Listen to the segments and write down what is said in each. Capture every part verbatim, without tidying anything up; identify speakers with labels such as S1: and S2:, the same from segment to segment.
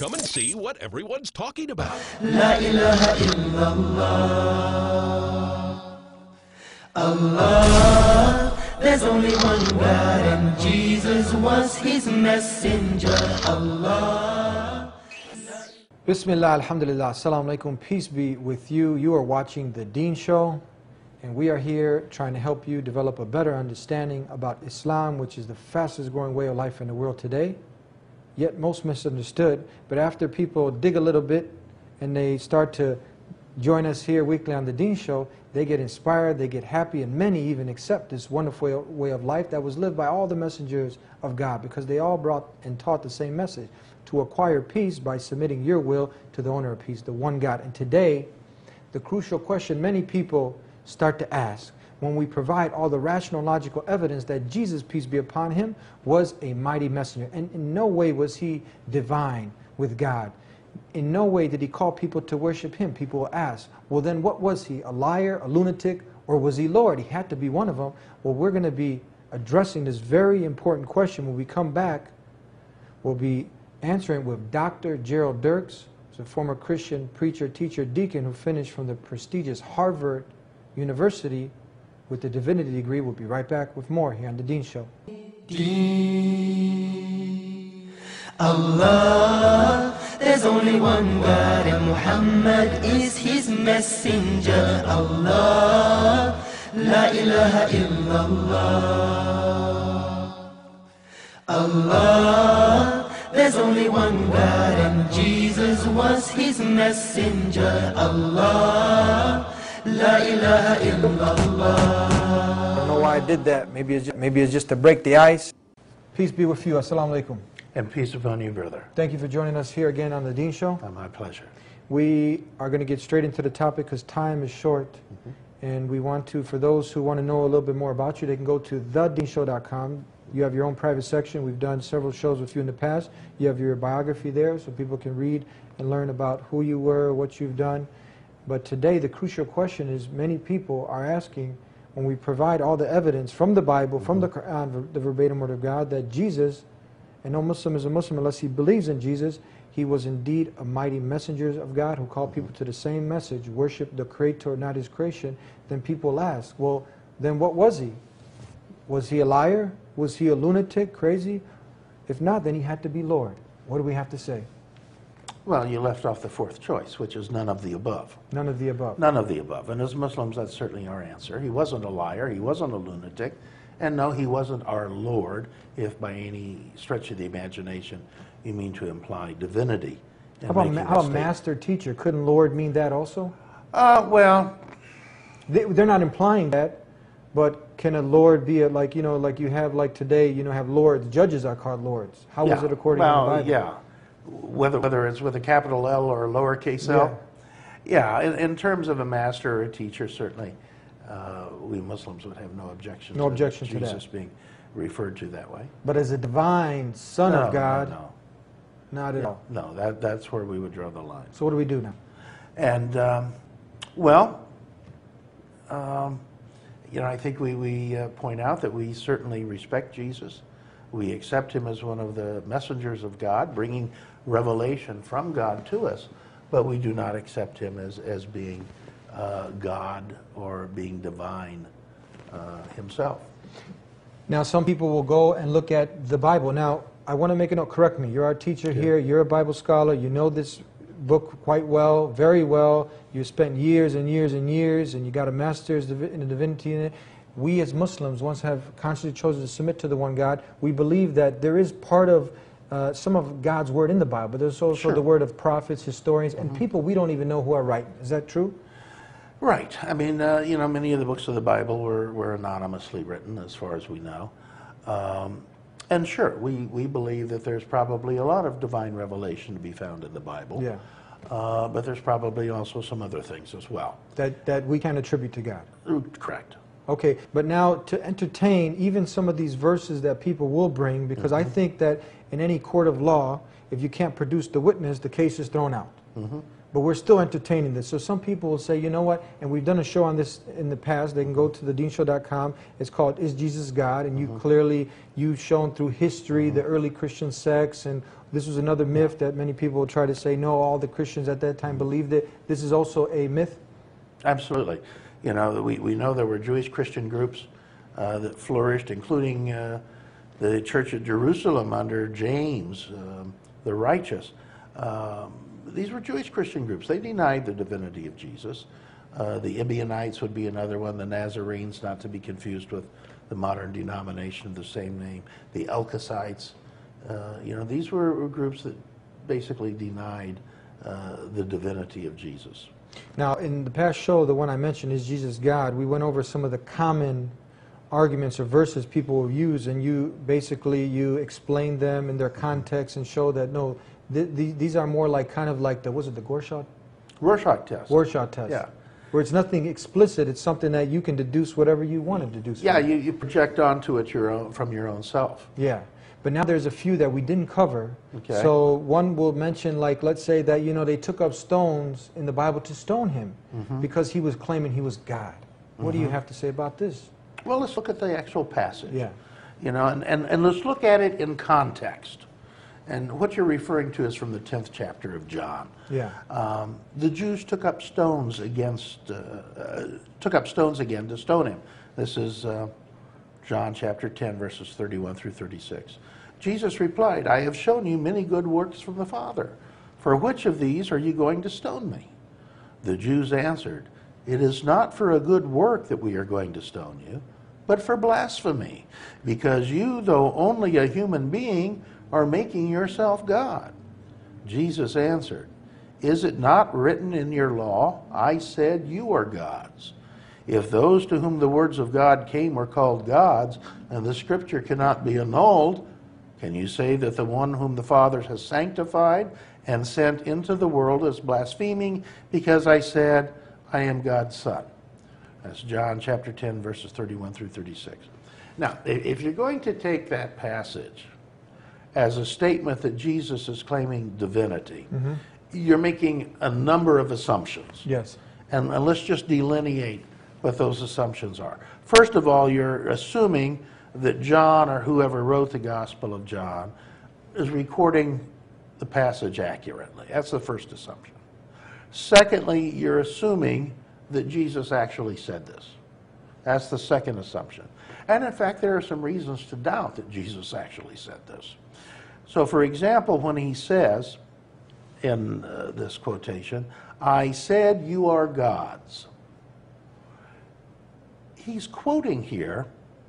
S1: Come and see what everyone's talking about.
S2: La ilaha illallah. Allah, there's only one God and Jesus was his messenger. Allah.
S3: Bismillah, alhamdulillah, assalamu alaikum, peace be with you. You are watching The Deen Show, and we are here trying to help you develop a better understanding about Islam, which is the fastest growing way of life in the world today, yet most misunderstood. But after people dig a little bit and they start to join us here weekly on The Deen Show, they get inspired, they get happy, and many even accept this wonderful way of life that was lived by all the messengers of God, because they all brought and taught the same message: to acquire peace by submitting your will to the owner of peace, the one God. And today, the crucial question many people start to ask, when we provide all the rational, logical evidence that Jesus, peace be upon him, was a mighty messenger, and in no way was he divine with God. In no way did he call people to worship him. People will ask, well then what was he? A liar, a lunatic, or was he Lord? He had to be one of them. Well, we're going to be addressing this very important question. When we come back, we'll be answering with Doctor Gerald Dirks, who's a former Christian preacher, teacher, deacon who finished from the prestigious Harvard University with the divinity degree. We'll be right back with more here on The Deen Show.
S2: Deen. Allah, there's only one God and Muhammad is his messenger. Allah, la ilaha illallah. Allah, there's only one God and Jesus was his messenger. Allah, la ilaha illallah.
S3: I don't know why I did that. Maybe it's just, maybe it's just to break the ice. Peace be with you. Assalamu alaikum.
S4: And peace upon you, brother.
S3: Thank you for joining us here again on The Deen Show.
S4: Oh, my pleasure.
S3: We are going to get straight into the topic because time is short. Mm-hmm. And we want to, for those who want to know a little bit more about you, they can go to the deen show dot com. You have your own private section. We've done several shows with you in the past. You have your biography there so people can read and learn about who you were, what you've done. But today the crucial question is, many people are asking, when we provide all the evidence from the Bible, mm-hmm. from the Quran, the verbatim word of God, that Jesus, and no Muslim is a Muslim unless he believes in Jesus, he was indeed a mighty messenger of God who called people to the same message: worship the Creator, not his creation. Then people ask, well, then what was he? Was he a liar? Was he a lunatic, crazy? If not, then he had to be Lord. What do we have to say?
S4: Well, you left off the fourth choice, which is none of the above.
S3: None of the above.
S4: None of the above. And as Muslims, that's certainly our answer. He wasn't a liar. He wasn't a lunatic. And no, he wasn't our Lord, if by any stretch of the imagination you mean to imply divinity.
S3: How about, ma how about master teacher? Couldn't Lord mean that also?
S4: Uh, well...
S3: They, they're not implying that, but can a Lord be a, like, you know, like you have like today, you know, have lords. Judges are called lords. How
S4: yeah.
S3: is it according
S4: well,
S3: to the Bible?
S4: yeah. Whether, whether it's with a capital L or a lowercase l. Yeah, yeah in, in terms of a master or a teacher, certainly uh, we Muslims would have no objection
S3: no
S4: to
S3: objection to
S4: Jesus
S3: that.
S4: being referred to that way.
S3: But as a divine Son
S4: no,
S3: of God,
S4: no, no.
S3: not at
S4: no,
S3: all.
S4: No, that, that's where we would draw the line.
S3: So what do we do now?
S4: And, um, well, um, you know, I think we, we uh, point out that we certainly respect Jesus. We accept him as one of the messengers of God, bringing revelation from God to us, but we do not accept him as, as being uh, God or being divine uh, himself.
S3: Now, some people will go and look at the Bible. Now, I want to make a note. Correct me. You're our teacher
S4: yeah.
S3: here. You're a Bible scholar. You know this book quite well, very well. You spent years and years and years, and you got a master's in the divinity in it. We as Muslims, once have consciously chosen to submit to the one God, we believe that there is part of uh, some of God's word in the Bible, but there's also
S4: sure.
S3: the word of prophets, historians, and
S4: mm-hmm.
S3: people we don't even know who are writing. Is that true?
S4: Right. I mean, uh, you know, many of the books of the Bible were, were anonymously written, as far as we know. Um, and sure, we, we believe that there's probably a lot of divine revelation to be found in the Bible.
S3: Yeah.
S4: Uh, but there's probably also some other things as well.
S3: That, that we can attribute to God.
S4: Correct.
S3: Okay, but now to entertain even some of these verses that people will bring, because mm-hmm. I think that in any court of law, if you can't produce the witness, the case is thrown out. Mm-hmm. But we're still entertaining this. So some people will say, you know what, and we've done a show on this in the past. They can go to the dean show dot com. It's called Is Jesus God? And you mm-hmm. clearly, you've shown through history mm-hmm. the early Christian sects. And this was another myth that many people will try to say, no, all the Christians at that time believed it. This is also a myth?
S4: Absolutely. You know, we, we know there were Jewish Christian groups uh, that flourished, including uh, the Church of Jerusalem under James, um, the righteous. Um, these were Jewish Christian groups. They denied the divinity of Jesus. Uh, the Ebionites would be another one, the Nazarenes, not to be confused with the modern denomination of the same name, the Elkosites. Uh, you know, these were, were groups that basically denied uh, the divinity of Jesus.
S3: Now, in the past show, the one I mentioned, Is Jesus God, we went over some of the common arguments or verses people use, and you basically, you explained them in their context and show that, no, th th these are more like, kind of like the, was it the Rorschach?
S4: Rorschach test.
S3: Rorschach test.
S4: Yeah.
S3: Where it's nothing explicit, it's something that you can deduce whatever you want to deduce.
S4: Yeah,
S3: from.
S4: you, you project onto it your own, from your own self.
S3: Yeah. But now there's a few that we didn't cover.
S4: Okay.
S3: So one will mention, like, let's say that, you know, they took up stones in the Bible to stone him mm-hmm. because he was claiming he was God. What mm-hmm. do you have to say about this?
S4: Well, let's look at the actual passage.
S3: Yeah.
S4: You know, and, and, and let's look at it in context. And what you're referring to is from the tenth chapter of John.
S3: Yeah.
S4: Um, the Jews took up stones against, uh, uh, took up stones again to stone him. This is uh, John chapter ten, verses thirty-one through thirty-six. Jesus replied, I have shown you many good works from the Father. For which of these are you going to stone me? The Jews answered, it is not for a good work that we are going to stone you, but for blasphemy, because you, though only a human being, are making yourself God. Jesus answered, is it not written in your law, I said you are gods? If those to whom the words of God came were called gods, and the scripture cannot be annulled, can you say that the one whom the Father has sanctified and sent into the world is blaspheming because I said, I am God's Son? That's John chapter ten, verses thirty-one through thirty-six. Now, if you're going to take that passage as a statement that Jesus is claiming divinity, mm-hmm. you're making a number of assumptions.
S3: Yes.
S4: And, and let's just delineate what those assumptions are. First of all, you're assuming that John, or whoever wrote the Gospel of John, is recording the passage accurately. That's the first assumption. Secondly, you're assuming that Jesus actually said this. That's the second assumption. And in fact, there are some reasons to doubt that Jesus actually said this. So for example, when he says in uh, this quotation, I said you are gods, he's quoting here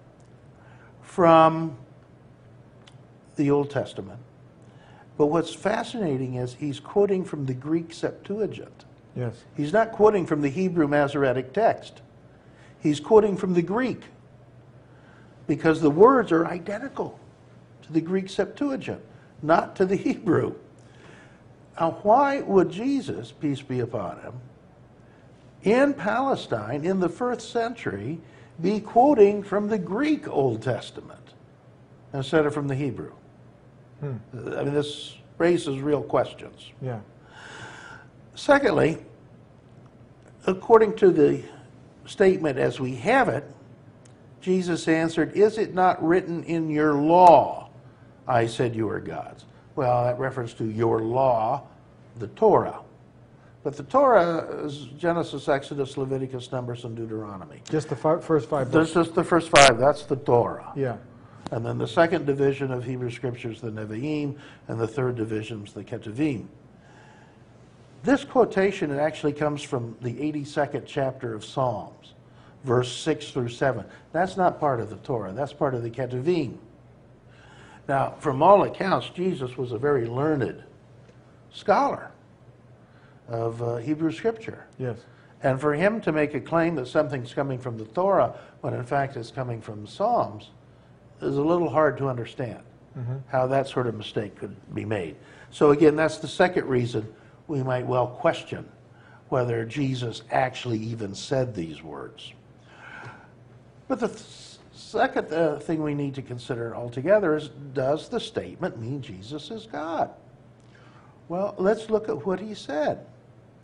S4: from the Old Testament. But what's fascinating is he's quoting from the Greek Septuagint.
S3: Yes.
S4: He's not quoting from the Hebrew Masoretic text. He's quoting from the Greek, because the words are identical to the Greek Septuagint, not to the Hebrew. Now, why would Jesus, peace be upon him, in Palestine in the first century be quoting from the Greek Old Testament instead of from the Hebrew? Hmm. I mean, this raises real questions.
S3: Yeah.
S4: Secondly, according to the statement as we have it, Jesus answered, is it not written in your law, I said you are gods? Well, that reference to your law, the Torah. But the Torah is Genesis, Exodus, Leviticus, Numbers, and Deuteronomy.
S3: Just the fi first five books?
S4: This is the first five. That's the Torah.
S3: Yeah.
S4: And then the second division of Hebrew Scriptures, the Nevi'im, and the third division is the Ketuvim. This quotation, it actually comes from the eighty-second chapter of Psalms, verse six through seven. That's not part of the Torah. That's part of the Ketuvim. Now, from all accounts, Jesus was a very learned scholar of uh, Hebrew Scripture.
S3: Yes.
S4: And for him to make a claim that something's coming from the Torah when in fact it's coming from Psalms is a little hard to understand mm-hmm. how that sort of mistake could be made. So again, that's the second reason we might well question whether Jesus actually even said these words. But the th second uh, thing we need to consider altogether is, does the statement mean Jesus is God? Well, let's look at what he said.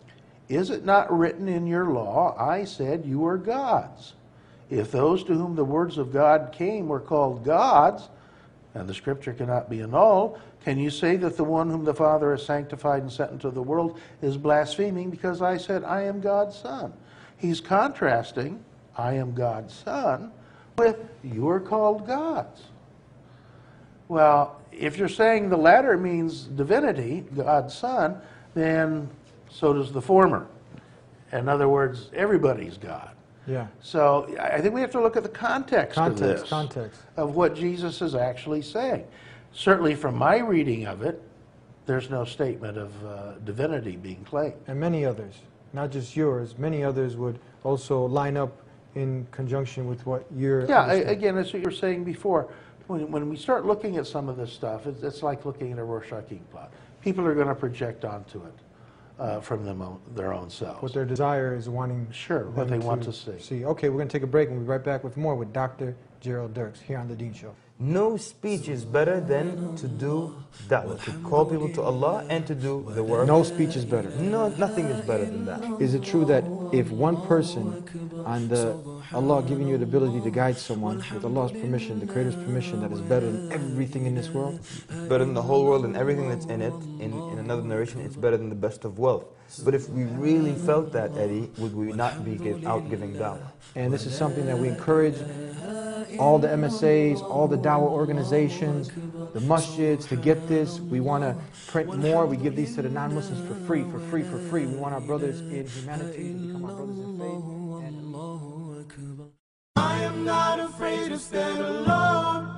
S4: Is it not written in your law, I said you are gods? If those to whom the words of God came were called gods, and the scripture cannot be annulled, can you say that the one whom the Father has sanctified and sent into the world is blaspheming because I said I am God's son? He's contrasting I am God's son with you are called gods. Well, if you're saying the latter means divinity, God's son, then so does the former. In other words, everybody's God.
S3: Yeah.
S4: So I think we have to look at the context,
S3: Context,
S4: of this,
S3: context.
S4: of what Jesus is actually saying. Certainly from my reading of it, there's no statement of uh, divinity being claimed.
S3: And many others, not just yours, many others would also line up in conjunction with what you're
S4: Yeah, I,
S3: understanding.
S4: again, as you were saying before, when, when we start looking at some of this stuff, it's, it's like looking at a Rorschach ink plot. People are going to project onto it uh, from them own, their own selves.
S3: What their desire is wanting
S4: Sure, what
S3: them
S4: they want to see.
S3: see. Okay, we're going to take a break and we'll be right back with more with Doctor Gerald Dirks here on The Dean Show.
S5: No speech is better than to do da'wah, to call people to Allah and to do the work.
S3: No speech is better.
S5: No, nothing is better than that.
S3: Is it true that if one person, on the Allah giving you the ability to guide someone with Allah's permission, the Creator's permission, that is better than everything in this world?
S5: Better than the whole world and everything that's in it. In, in another narration, it's better than the best of wealth. But if we really felt that, Eddie, would we not be give, out giving da'wah?
S3: And this is something that we encourage all the M S As, all the dawah organizations, the masjids to get this. We want to print more. We give these to the non-Muslims for free, for free, for free. We want our brothers in humanity to become our brothers in faith. And
S2: I am not afraid to stand alone.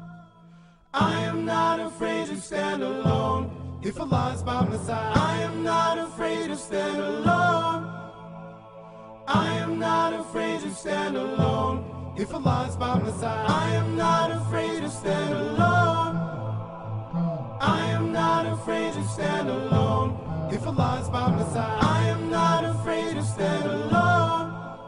S2: I am not afraid to stand alone. If Allah is by my side, I am not afraid to stand alone. I am not afraid to stand alone. If Allah is by my side, I am not afraid to stand alone. I am not afraid to stand alone. If Allah is by my side, I am not afraid to stand alone.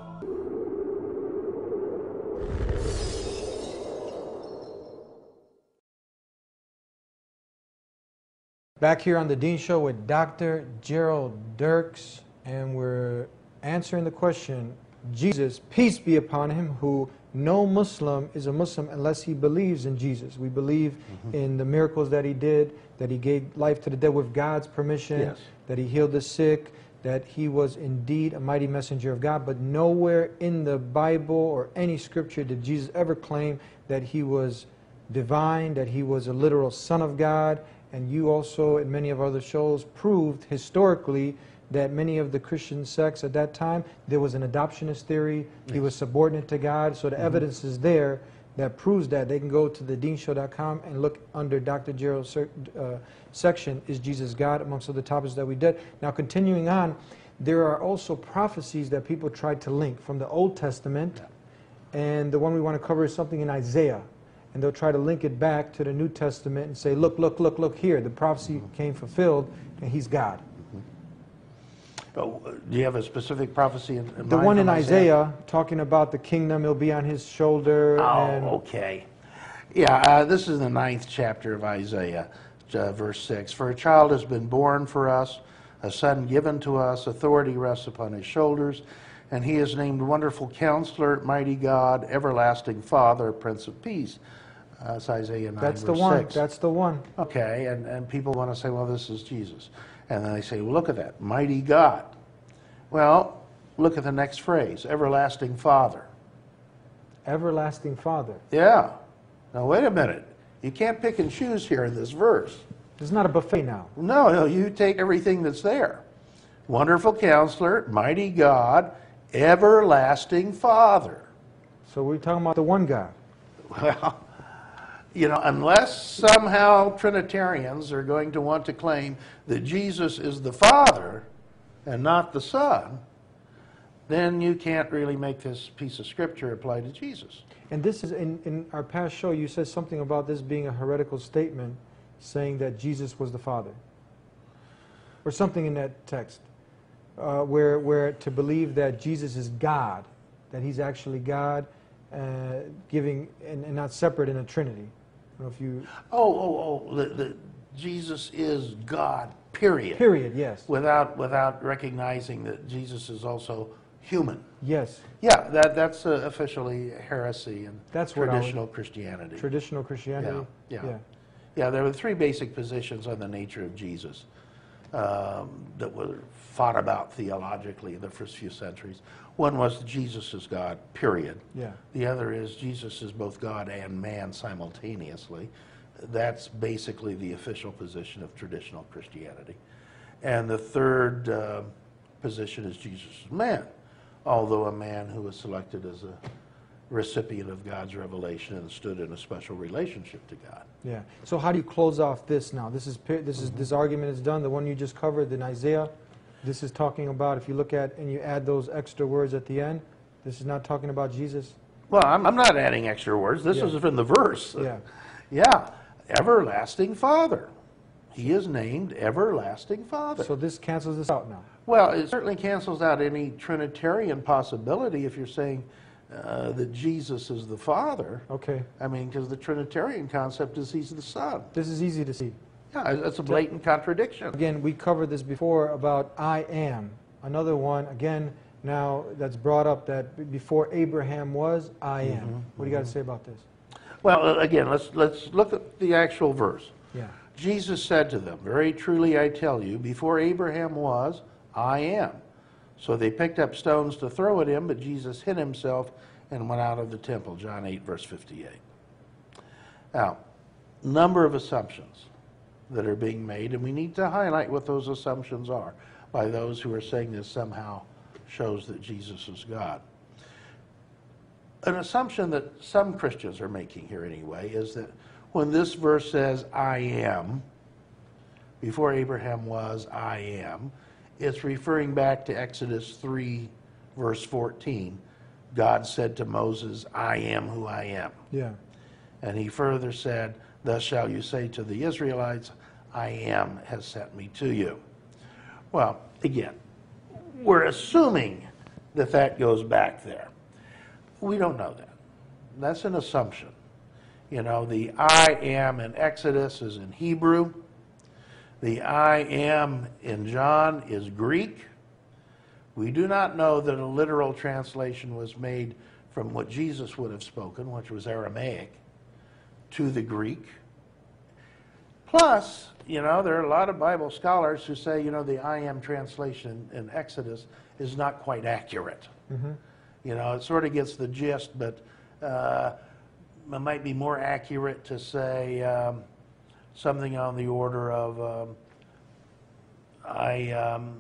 S3: back here on The Dean Show with Doctor Gerald Dirks, and we're answering the question, Jesus, peace be upon him, who no Muslim is a Muslim unless he believes in Jesus. We believe mm-hmm. in the miracles that he did, that he gave life to the dead with God's permission,
S4: yes.
S3: that he healed the sick, that he was indeed a mighty messenger of God. But nowhere in the Bible or any scripture did Jesus ever claim that he was divine, that he was a literal son of God. And you also, in many of our other shows, proved historically that many of the Christian sects at that time, there was an adoptionist theory. Yes. He was subordinate to God. So the mm-hmm. evidence is there that proves that. They can go to the dean show dot com and look under Doctor Gerald's uh, section, Is Jesus God?, amongst other topics that we did. Now, continuing on, there are also prophecies that people tried to link from the Old Testament. Yeah. And the one we want to cover is something in Isaiah. And they'll try to link it back to the New Testament and say, look, look, look, look here. The prophecy mm-hmm. came fulfilled, and he's God.
S4: Oh, do you have a specific prophecy in, in
S3: the
S4: mind?
S3: one in Isaiah, Isaiah, talking about the kingdom, it'll be on his shoulder.
S4: Oh,
S3: and
S4: okay. Yeah, uh, this is the ninth chapter of Isaiah, uh, verse six. For a child has been born for us, a son given to us, authority rests upon his shoulders, and he is named Wonderful Counselor, Mighty God, Everlasting Father, Prince of Peace. Uh, it's Isaiah nine,
S3: That's
S4: verse
S3: the one.
S4: six.
S3: That's the one.
S4: Okay, and, and people want to say, well, this is Jesus. And then they say, well, look at that, mighty God. Well, look at the next phrase, everlasting Father.
S3: Everlasting Father.
S4: Yeah. Now, wait a minute. You can't pick and choose here in this verse.
S3: It's not a buffet now.
S4: No, no, you take everything that's there. Wonderful Counselor, Mighty God, Everlasting Father.
S3: So we're talking about the one God.
S4: Well, you know, unless somehow Trinitarians are going to want to claim that Jesus is the Father and not the Son, then you can't really make this piece of Scripture apply to Jesus.
S3: And this is, in, in our past show, you said something about this being a heretical statement, saying that Jesus was the Father. Or something in that text, uh, where, where to believe that Jesus is God, that he's actually God, uh, giving, and, and not separate in a Trinity. I don't know if you...
S4: Oh, oh, oh, the, the, Jesus is God, period.
S3: Period, yes.
S4: Without, without recognizing that Jesus is also human.
S3: Yes.
S4: Yeah, that, that's uh, officially heresy in
S3: That's what I would-
S4: traditional Christianity.
S3: Traditional Christianity.
S4: Yeah, yeah. Yeah, there were three basic positions on the nature of Jesus um, that were fought about theologically in the first few centuries. One was Jesus is God, period.
S3: Yeah.
S4: The other is Jesus is both God and man simultaneously. That's basically the official position of traditional Christianity. And the third uh, position is Jesus is man, although a man who was selected as a recipient of God's revelation and stood in a special relationship to God.
S3: Yeah. So how do you close off this now? This is pe- this is this argument is done. The one you just covered in Isaiah. This is talking about, if you look at and you add those extra words at the end, this is not talking about Jesus.
S4: Well, I'm, I'm not adding extra words. This
S3: Yeah.
S4: is from the verse.
S3: Yeah.
S4: Yeah. Everlasting Father. He is named Everlasting Father.
S3: So this cancels this out now.
S4: Well, it certainly cancels out any Trinitarian possibility if you're saying uh, that Jesus is the Father.
S3: Okay.
S4: I mean, because the Trinitarian concept is he's the Son.
S3: This is easy to see.
S4: Yeah, that's a blatant contradiction.
S3: Again, we covered this before about I am. Another one, again, now that's brought up that b- before Abraham was, I am. What do you got to say about this?
S4: Well, again, let's, let's look at the actual verse.
S3: Yeah.
S4: Jesus said to them, "Very truly I tell you, before Abraham was, I am." So they picked up stones to throw at him, but Jesus hid himself and went out of the temple. John eight, verse fifty-eight. Now, number of assumptions that are being made, and we need to highlight what those assumptions are by those who are saying this somehow shows that Jesus is God. An assumption that some Christians are making here anyway is that when this verse says, I am, before Abraham was, I am, it's referring back to Exodus three, verse fourteen. God said to Moses, I am who I am.
S3: Yeah.
S4: And he further said, thus shall you say to the Israelites, I am has sent me to you. Well, again, we're assuming that that goes back there. We don't know that. That's an assumption. You know, the I am in Exodus is in Hebrew. The I am in John is Greek. We do not know that a literal translation was made from what Jesus would have spoken, which was Aramaic, to the Greek. Plus, you know, there are a lot of Bible scholars who say, you know, the I am translation in Exodus is not quite accurate.
S3: Mm-hmm.
S4: You know, it sort of gets the gist, but uh, it might be more accurate to say um, something on the order of, um, I um,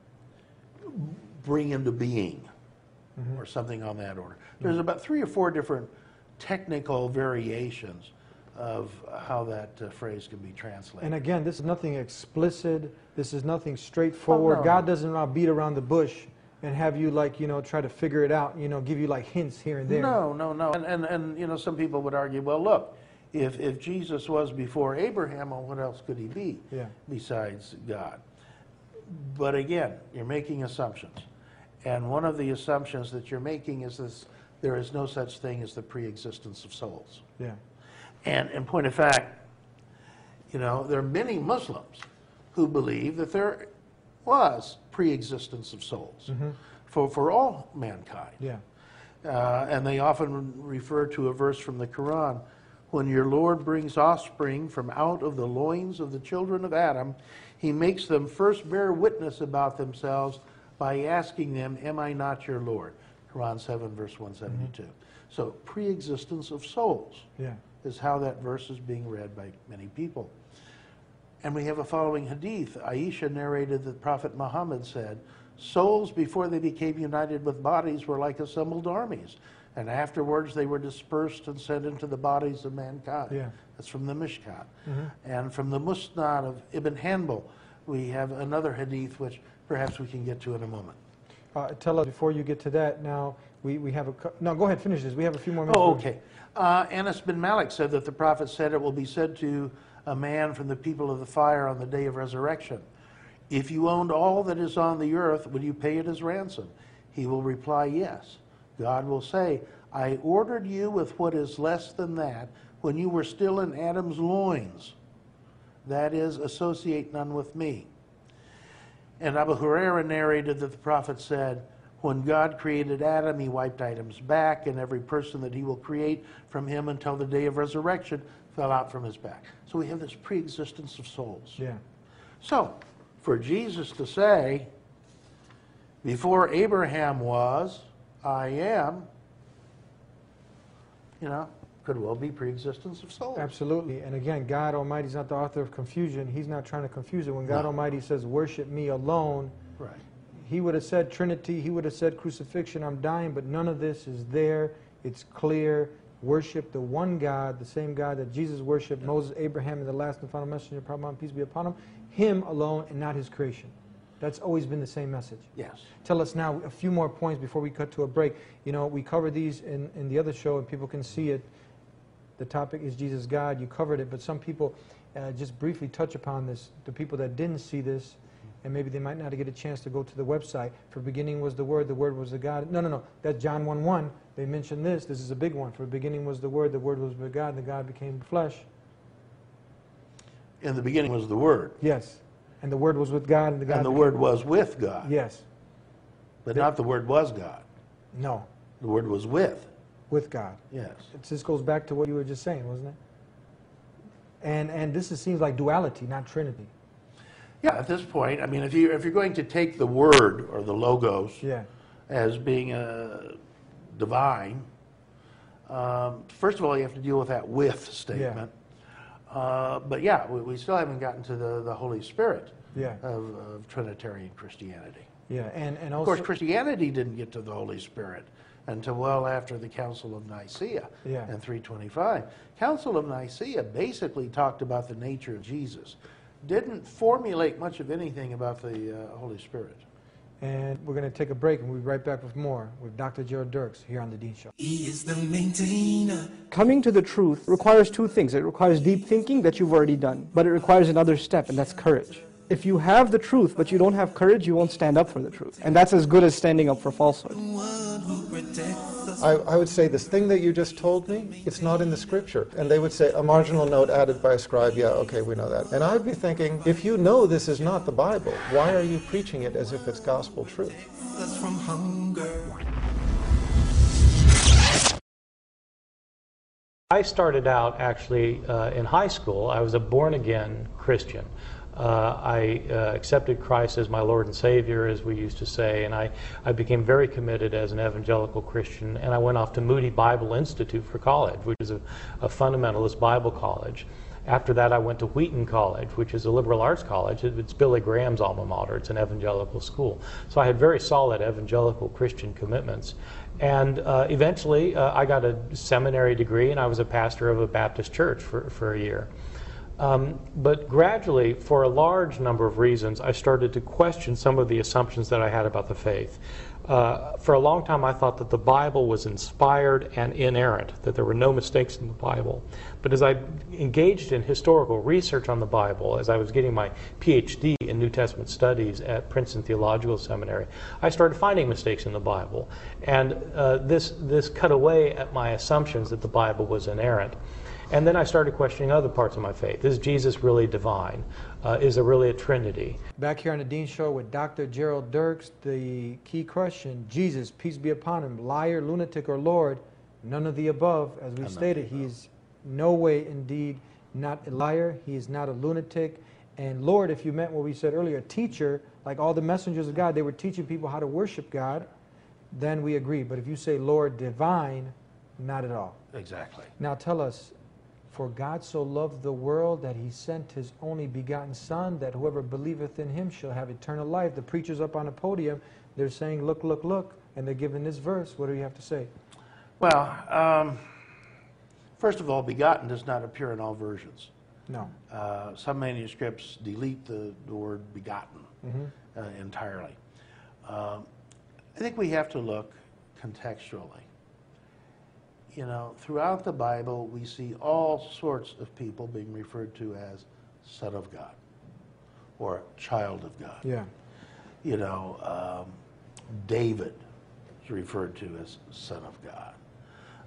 S4: bring into being, mm-hmm. or something on that order. There's about three or four different technical variations of how that uh, phrase can be translated.
S3: And again, this is nothing explicit. This is nothing straightforward.
S4: Oh, no.
S3: God doesn't uh, beat around the bush and have you like, you know, try to figure it out, you know, give you like hints here and there.
S4: No, no, no. And, and, and you know, some people would argue, well, look, if, if Jesus was before Abraham, well, what else could he be
S3: Yeah.
S4: besides God? But again, you're making assumptions. And one of the assumptions that you're making is this, there is no such thing as the pre-existence of souls.
S3: Yeah.
S4: And in point of fact, you know, there are many Muslims who believe that there was pre-existence of souls
S3: Mm-hmm.
S4: for, for all mankind.
S3: Yeah.
S4: Uh, and they often refer to a verse from the Quran, when your Lord brings offspring from out of the loins of the children of Adam, he makes them first bear witness about themselves by asking them, am I not your Lord? Quran seven, verse one seventy-two. Mm-hmm. So pre-existence of souls.
S3: Yeah.
S4: Is how that verse is being read by many people. And we have a following hadith. Aisha narrated that Prophet Muhammad said, souls before they became united with bodies were like assembled armies, and afterwards they were dispersed and sent into the bodies of mankind.
S3: Yeah.
S4: That's from the Mishkat.
S3: Mm-hmm.
S4: And from the Musnad of Ibn Hanbal, we have another hadith which perhaps we can get to in a moment.
S3: Uh, tell us, before you get to that, now, we, we have a... Co- no, go ahead, finish this. We have a few more minutes.
S4: Oh, okay. Uh, Anas bin Malik said that the prophet said, it will be said to a man from the people of the fire on the day of resurrection, if you owned all that is on the earth, would you pay it as ransom? He will reply, yes. God will say, I ordered you with what is less than that when you were still in Adam's loins. That is, associate none with me. And Abu Huraira narrated that the prophet said, when God created Adam, he wiped Adam's back, and every person that he will create from him until the day of resurrection fell out from his back. So we have this pre-existence of souls.
S3: Yeah.
S4: So, for Jesus to say, before Abraham was, I am, you know, could well be pre-existence of souls.
S3: Absolutely. And again, God Almighty is not the author of confusion. He's not trying to confuse it. When God
S4: No.
S3: Almighty says, worship me alone,
S4: Right.
S3: he would have said Trinity, he would have said crucifixion, I'm dying, but none of this is there. It's clear. Worship the one God, the same God that Jesus worshiped, yeah. Moses, Abraham, and the last and final messenger, Prophet Muhammad, peace be upon him, him alone and not his creation. That's always been the same message.
S4: Yes.
S3: Tell us now a few more points before we cut to a break. You know, we covered these in, in the other show and people can see it. The topic is Jesus God. You covered it, but some people uh, just briefly touch upon this. The people that didn't see this, and maybe they might not get a chance to go to the website. For beginning was the Word, the Word was the God. No, no, no. That's John one one. They mentioned this. This is a big one. For beginning was the Word, the Word was with God, and the God became flesh.
S4: In the beginning was the Word.
S3: Yes. And the Word was with God, and the God
S4: And the
S3: became
S4: Word was with God.
S3: Yes.
S4: But not the Word was God.
S3: No.
S4: The Word was with.
S3: With God.
S4: Yes.
S3: It just goes back to what you were just saying, wasn't it? And and this is, seems like duality, not Trinity.
S4: Yeah, at this point, I mean, if, you, if you're going to take the Word or the Logos
S3: Yeah.
S4: as being uh, divine, um, first of all, you have to deal with that with statement. Yeah. Uh, but yeah, we, we still haven't gotten to the, the Holy Spirit
S3: Yeah.
S4: of, of Trinitarian Christianity.
S3: Yeah, and, and also...
S4: Of course, Christianity didn't get to the Holy Spirit until well after the Council of Nicaea
S3: Yeah.
S4: in three twenty-five. Council of Nicaea basically talked about the nature of Jesus. Didn't formulate much of anything about the uh, Holy Spirit.
S3: And we're going to take a break and we'll be right back with more with Doctor Gerald Dirks here on The Dean Show.
S2: He is the maintainer.
S6: Coming to the truth requires two things. It requires deep thinking that you've already done, but it requires another step, and that's courage. If you have the truth, but you don't have courage, you won't stand up for the truth. And that's as good as standing up for falsehood.
S7: I, I would say this thing that you just told me, it's not in the scripture. And they would say, a marginal note added by a scribe, yeah, okay, we know that. And I'd be thinking, if you know this is not the Bible, why are you preaching it as if it's gospel truth?
S2: That's from hunger.
S8: I started out actually uh, in high school. I was a born-again Christian. Uh, I uh, accepted Christ as my Lord and Savior, as we used to say, and I, I became very committed as an evangelical Christian, and I went off to Moody Bible Institute for college, which is a, a fundamentalist Bible college. After that, I went to Wheaton College, which is a liberal arts college. It's Billy Graham's alma mater. It's an evangelical school. So I had very solid evangelical Christian commitments. And uh, eventually, uh, I got a seminary degree, and I was a pastor of a Baptist church for, for a year. Um, but gradually, for a large number of reasons, I started to question some of the assumptions that I had about the faith. Uh, for a long time, I thought that the Bible was inspired and inerrant, that there were no mistakes in the Bible. But as I engaged in historical research on the Bible, as I was getting my P H D in New Testament studies at Princeton Theological Seminary, I started finding mistakes in the Bible. And uh, this, this cut away at my assumptions that the Bible was inerrant. And then I started questioning other parts of my faith. Is Jesus really divine? Uh, is there really a Trinity?
S3: Back here on The Dean Show with Doctor Gerald Dirks, the key question, Jesus, peace be upon him, liar, lunatic, or Lord? None of the above. As we stated, he is no way indeed not a liar. He is not a lunatic. And Lord, if you meant what we said earlier, teacher, like all the messengers of God, they were teaching people how to worship God, then we agree. But if you say Lord divine, not at all.
S4: Exactly.
S3: Now tell us, for God so loved the world that he sent his only begotten Son, that whoever believeth in him shall have eternal life. The preachers up on the podium, they're saying, look, look, look, and they're giving this verse. What do you have to say?
S4: Well, um, first of all, begotten does not appear in all versions.
S3: No.
S4: Uh, some manuscripts delete the, the word begotten
S3: Mm-hmm.
S4: uh, entirely. Um, I think we have to look contextually. You know, throughout the Bible, we see all sorts of people being referred to as Son of God or child of God.
S3: Yeah.
S4: You know, um, David is referred to as Son of God.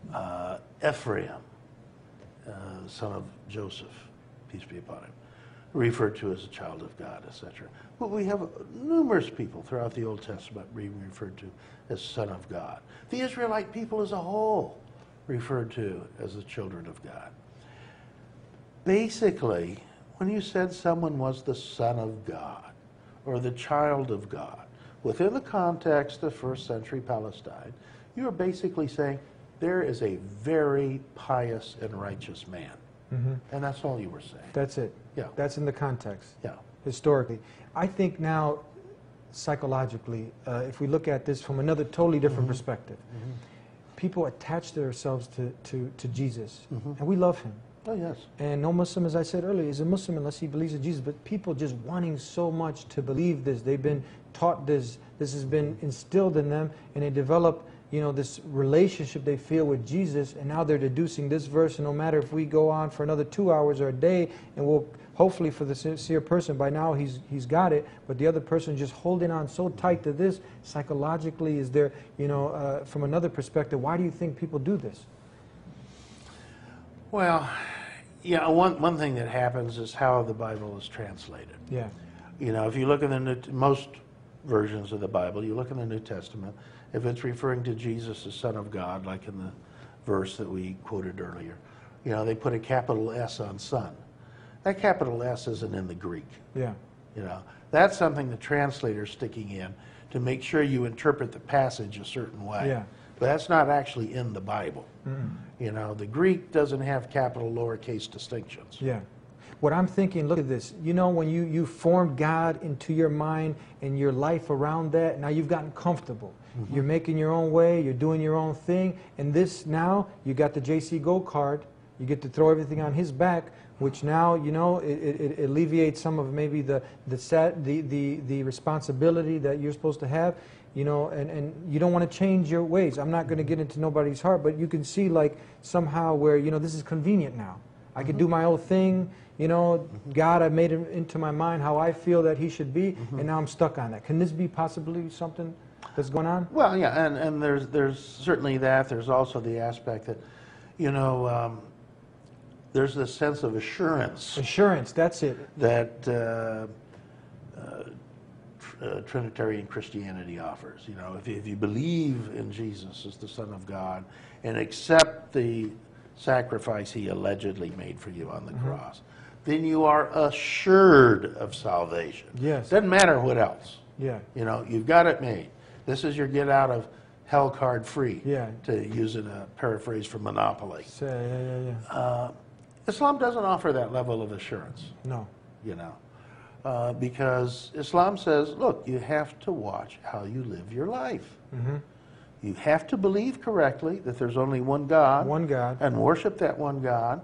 S4: Uh, Ephraim, uh, son of Joseph, peace be upon him, referred to as a child of God, et cetera. But we have numerous people throughout the Old Testament being referred to as son of God. The Israelite people as a whole referred to as the children of God. Basically, when you said someone was the son of God or the child of God, within the context of first century Palestine, you are basically saying there is a very pious and righteous man. Mm-hmm. And that's all you were saying.
S3: That's it.
S4: Yeah.
S3: That's in the context.
S4: Yeah.
S3: Historically. I think now, psychologically, uh, if we look at this from another totally different mm-hmm. perspective, mm-hmm. people attach themselves to, to, to Jesus, mm-hmm. and we love him.
S4: Oh, yes.
S3: And no Muslim, as I said earlier, is a Muslim unless he believes in Jesus. But people just wanting so much to believe this. They've been taught this. This has been instilled in them, and they develop, you know, this relationship they feel with Jesus, and now they're deducing this verse, and no matter if we go on for another two hours or a day, and we'll, hopefully for the sincere person, by now he's, he's got it, but the other person just holding on so tight to this, psychologically, is there, you know, uh, from another perspective, why do you think people do this?
S4: Well, yeah, one, one thing that happens is how the Bible is translated.
S3: Yeah.
S4: You know, if you look in the New, most versions of the Bible, you look in the New Testament, if it's referring to Jesus as Son of God, like in the verse that we quoted earlier, you know, they put a capital S on Son. That capital S isn't in the Greek.
S3: Yeah.
S4: You know, that's something the translator's sticking in to make sure you interpret the passage a certain way.
S3: Yeah.
S4: But that's not actually in the Bible.
S3: Mm.
S4: You know, the Greek doesn't have capital lowercase distinctions.
S3: Yeah. What I'm thinking, look at this. You know, when you, you form God into your mind and your life around that, now you've gotten comfortable. Mm-hmm. You're making your own way, you're doing your own thing, and this now, you got the J C Go card, you get to throw everything on his back, which now, you know, it, it, it alleviates some of maybe the, the, set, the, the, the responsibility that you're supposed to have. You know, and, and you don't want to change your ways. I'm not going to get into nobody's heart, but you can see like somehow where, you know, this is convenient now. I mm-hmm. can do my own thing, you know, mm-hmm. God, I made it into my mind how I feel that he should be, mm-hmm. and now I'm stuck on that. Can this be possibly something that's going on?
S4: Well, yeah, and, and there's, there's certainly that. There's also the aspect that, you know, um, there's this sense of assurance.
S3: Assurance, that's it.
S4: That uh, uh, Uh, Trinitarian Christianity offers. You know, if you, if you believe in Jesus as the Son of God and accept the sacrifice he allegedly made for you on the mm-hmm. cross, then you are assured of salvation.
S3: Yes.
S4: Doesn't matter what else.
S3: Yeah.
S4: You know, you've got it made. This is your get out of hell card free.
S3: Yeah.
S4: To use it a paraphrase from Monopoly.
S3: So, yeah, yeah, yeah.
S4: Uh, Islam doesn't offer that level of assurance.
S3: No.
S4: You know. Uh, because Islam says, look, you have to watch how you live your life.
S3: Mm-hmm.
S4: You have to believe correctly that there's only one God.
S3: One God.
S4: And worship that one God.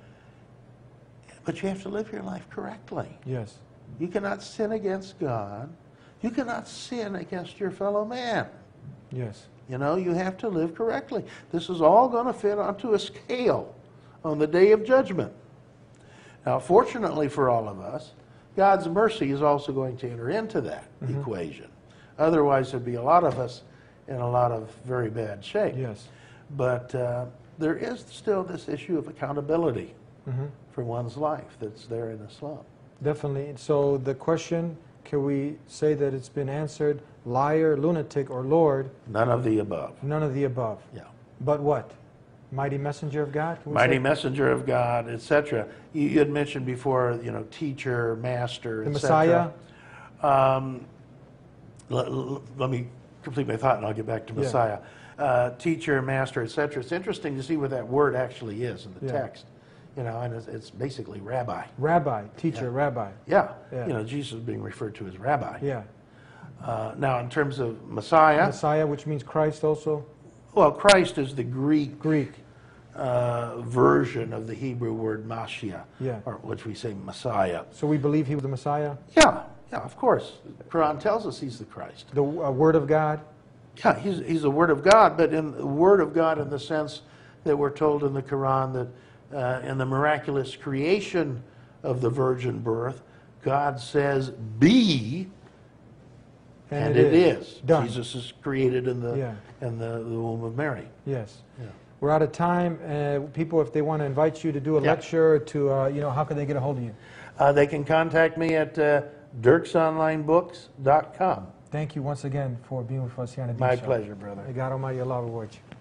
S4: But you have to live your life correctly.
S3: Yes.
S4: You cannot sin against God. You cannot sin against your fellow man.
S3: Yes.
S4: You know, you have to live correctly. This is all going to fit onto a scale on the day of judgment. Now, fortunately for all of us, God's mercy is also going to enter into that mm-hmm. equation. Otherwise, there'd be a lot of us in a lot of very bad shape.
S3: Yes.
S4: But uh, there is still this issue of accountability mm-hmm. for one's life that's there in Islam.
S3: Definitely. So the question, can we say that it's been answered, liar, lunatic, or Lord?
S4: None of the above.
S3: None of the above.
S4: Yeah.
S3: But what? Mighty messenger of God?
S4: Mighty
S3: say?
S4: messenger of God, et cetera. You, you had mentioned before, you know, teacher, master,
S3: the
S4: et cetera.
S3: Messiah.
S4: Um, let, let me complete my thought, and I'll get back to Messiah. Yeah. Uh, teacher, master, et cetera. It's interesting to see what that word actually is in the
S3: yeah.
S4: text. You know, and it's, it's basically rabbi.
S3: Rabbi, teacher,
S4: yeah.
S3: rabbi.
S4: Yeah.
S3: yeah.
S4: You know, Jesus is being referred to as rabbi.
S3: Yeah.
S4: Uh, now, in terms of Messiah.
S3: Messiah, which means Christ also.
S4: Well, Christ is the Greek.
S3: Greek.
S4: Uh, version of the Hebrew word Mashiach,
S3: yeah.
S4: or which we say Messiah.
S3: So we believe he was the Messiah?
S4: Yeah, yeah, of course. The Quran tells us he's the Christ.
S3: The uh, Word of God?
S4: Yeah, he's, he's the Word of God, but in the Word of God in the sense that we're told in the Quran that uh, in the miraculous creation of the virgin birth, God says, be, and, and it, it is. is.
S3: Done.
S4: Jesus is created in the,
S3: yeah.
S4: in the, the womb of Mary.
S3: Yes.
S4: Yeah.
S3: We're out of time. Uh, people, if they want to invite you to do a
S4: yeah.
S3: lecture, to uh, you know, how can they get a hold of you?
S4: Uh, they can contact me at uh, dirks online books dot com.
S3: Thank you once again for being with us here on the Dean
S4: My
S3: Show.
S4: pleasure, brother.
S3: May God Almighty Allah reward you.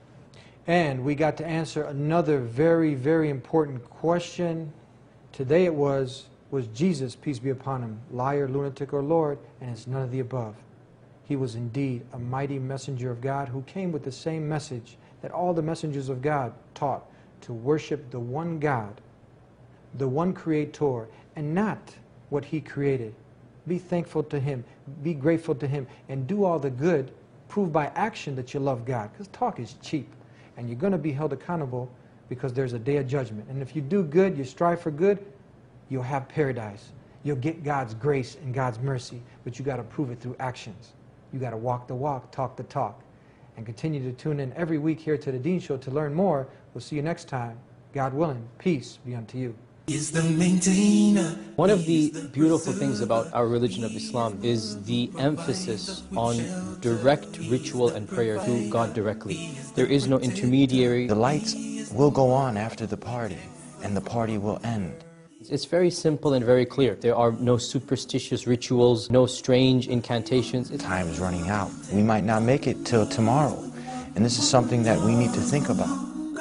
S3: And we got to answer another very, very important question. Today it was, was Jesus, peace be upon him, liar, lunatic, or Lord? And it's none of the above. He was indeed a mighty messenger of God who came with the same message that all the messengers of God taught, to worship the one God, the one Creator, and not what He created. Be thankful to Him, be grateful to Him, and do all the good. Prove by action that you love God, because talk is cheap, and you're going to be held accountable because there's a day of judgment. And if you do good, you strive for good, you'll have paradise. You'll get God's grace and God's mercy, but you got to prove it through actions. You got to walk the walk, talk the talk, and continue to tune in every week here to the Dean Show to learn more. We'll see you next time. God willing, peace be unto you.
S2: Is the maintainer.
S9: One of the beautiful things about our religion of Islam is the emphasis on direct ritual and prayer to God directly. There is no intermediary.
S10: The lights will go on after the party, and the party will end.
S9: It's very simple and very clear. There are no superstitious rituals, no strange incantations.
S10: Time is running out. We might not make it till tomorrow, and this is something that we need to think about.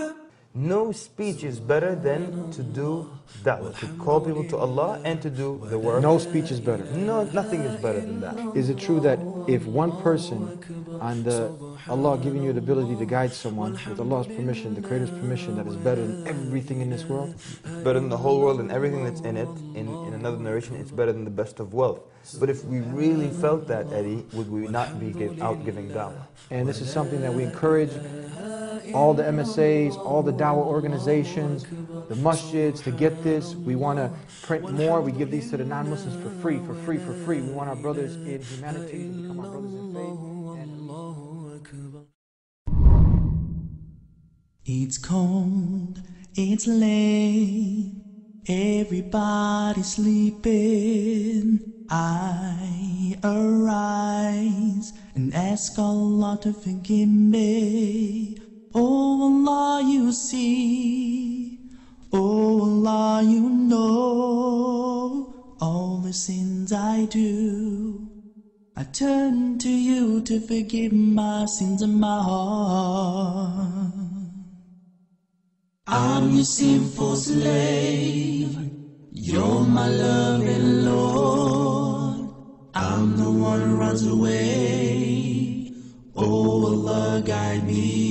S5: No speech is better than to do da'wah, to call people to Allah and to do the work.
S3: No speech is better.
S5: No, nothing is better than that.
S3: Is it true that if one person, and uh, Allah giving you the ability to guide someone with Allah's permission, the Creator's permission, that is better than everything in this world?
S5: Better than the whole world and everything that's in it. In, in another narration, it's better than the best of wealth. But if we really felt that, Eddie, would we not be give, out giving da'wah?
S3: And this is something that we encourage all the M S As, all the dawah organizations, the masjids to get this. We want to print more. We give these to the non-Muslims for free, for free, for free. We want our brothers in humanity to become our brothers in faith.
S2: It's cold, it's late, everybody's sleeping. I arise and ask Allah to forgive me. Oh Allah, you see, oh Allah, you know all the sins I do. I turn to you to forgive my sins in my heart. I'm your sinful slave, you're my loving Lord. I'm the one who runs away. Oh Allah, guide me.